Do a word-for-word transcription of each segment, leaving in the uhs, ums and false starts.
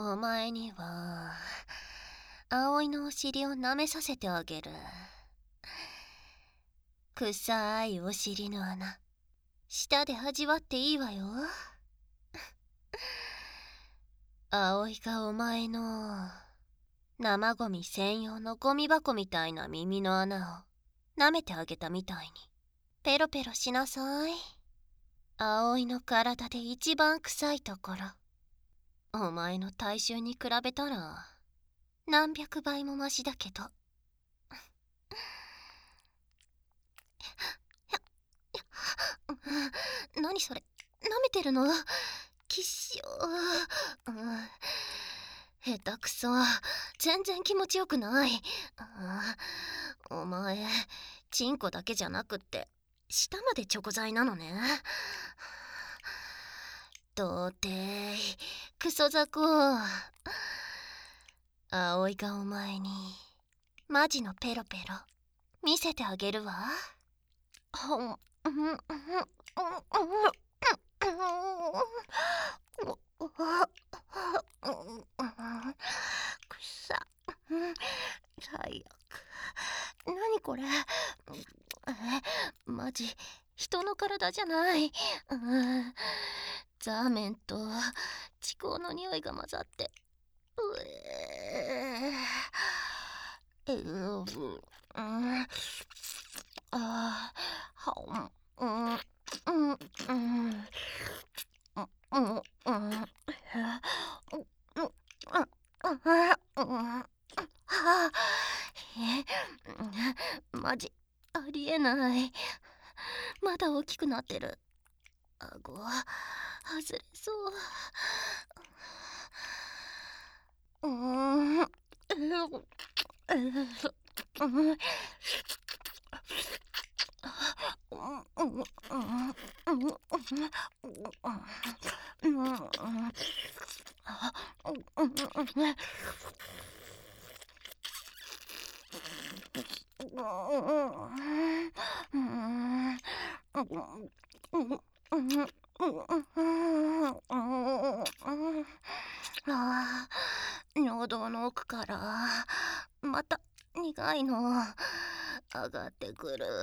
お前には葵のお尻を舐めさせてあげる。臭いお尻の穴、舌で味わっていいわよ。葵がお前の生ゴミ専用のゴミ箱みたいな耳の穴を舐めてあげたみたいにペロペロしなさい。葵の体で一番臭いところ、お前の体臭に比べたら何百倍もマシだけど。何それ、舐めてるの？きっしょー、うん、下手くそ、全然気持ちよくない。うん、お前チンコだけじゃなくって舌までチョコ材なのね。童貞クソ雑魚。葵がお前にマジのペロペロ見せてあげるわ。ほん、うんうんうんうんくさ、最悪。何これ、マジ人の体じゃない。ザーメンと気候の匂いが混ざって、うえー、うー、うん、あー、はん、うん、うん、うん、うん、うん、うん、え、マジありえない。まだ大きくなってる。顎外れそう。うーん、あー、喉の奥からまた苦いの上がってくる。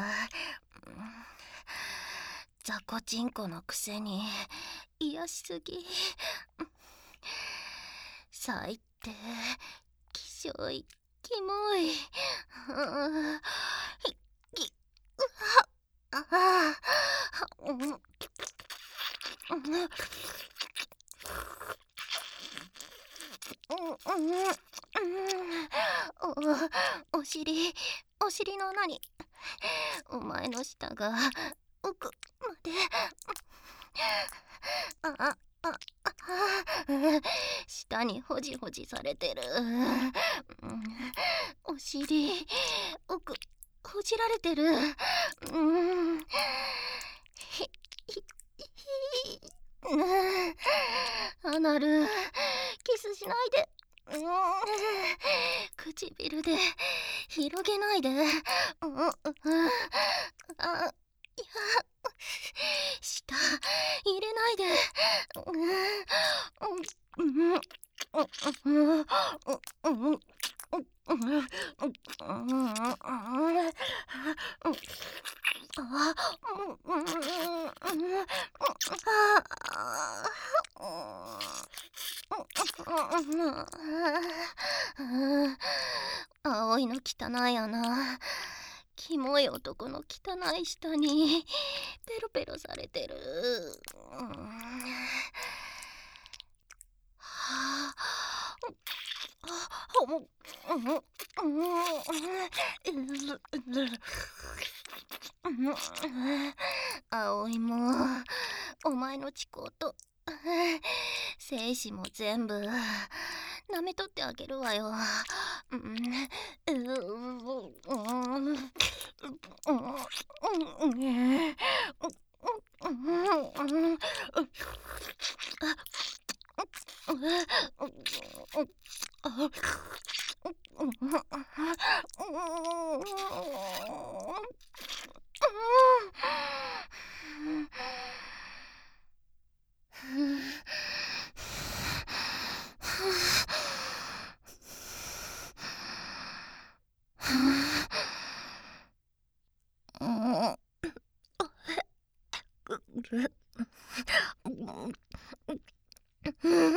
雑魚チンコのくせに癒しすぎ。最低、きしょい、キモい。ひきうはああ、うん、お、お尻、お尻の穴にお前の舌が奥まで。ああああ、舌にほじほじされてる。お尻奥ほじられてる。うん、ひひひアナルキスしないで。うん、唇で広げないで。うん、あ、いや、舌入れないで。うん、うん、葵の汚い穴、キモい男の汚い舌にペロペロされてる。葵もお前の血行と精子も全部舐めとってあげるわよ。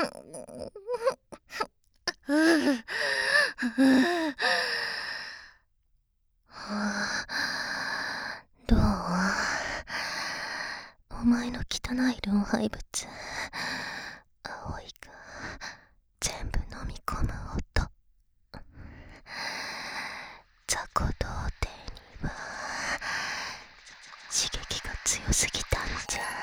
どう？お前の汚い老廃物、葵が全部飲み込む音。雑魚童貞には刺激が強すぎたんじゃ。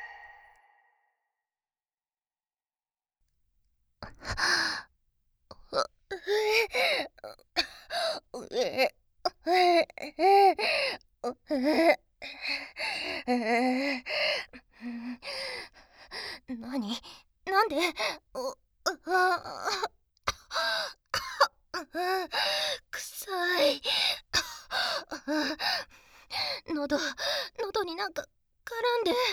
何？なんで？臭い。喉、喉になんか絡んで。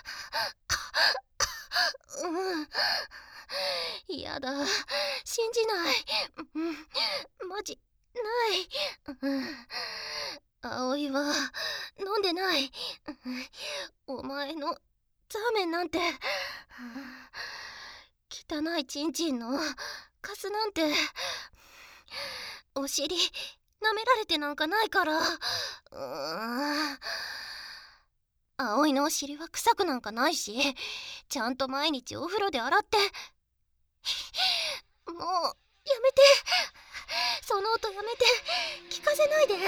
うん、やだ、信じない。うん、マジない。うん、葵は飲んでない。うん、お前のザーメンなんて、汚いチンチンのカスなんて、お尻舐められてなんかないから。うーん、葵のお尻は臭くなんかないし、ちゃんと毎日お風呂で洗って。もうやめて、その音やめて、聞かせないで。いや、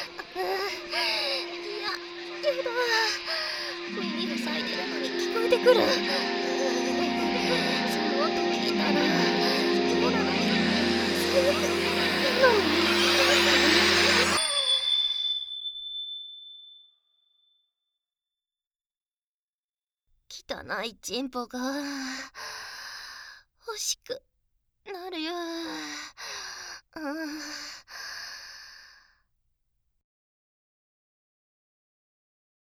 やだ、耳塞いでるのに聞こえてくる。その音聞いたらどうなの？最悪なのに。汚いチンポが欲しくなるよ。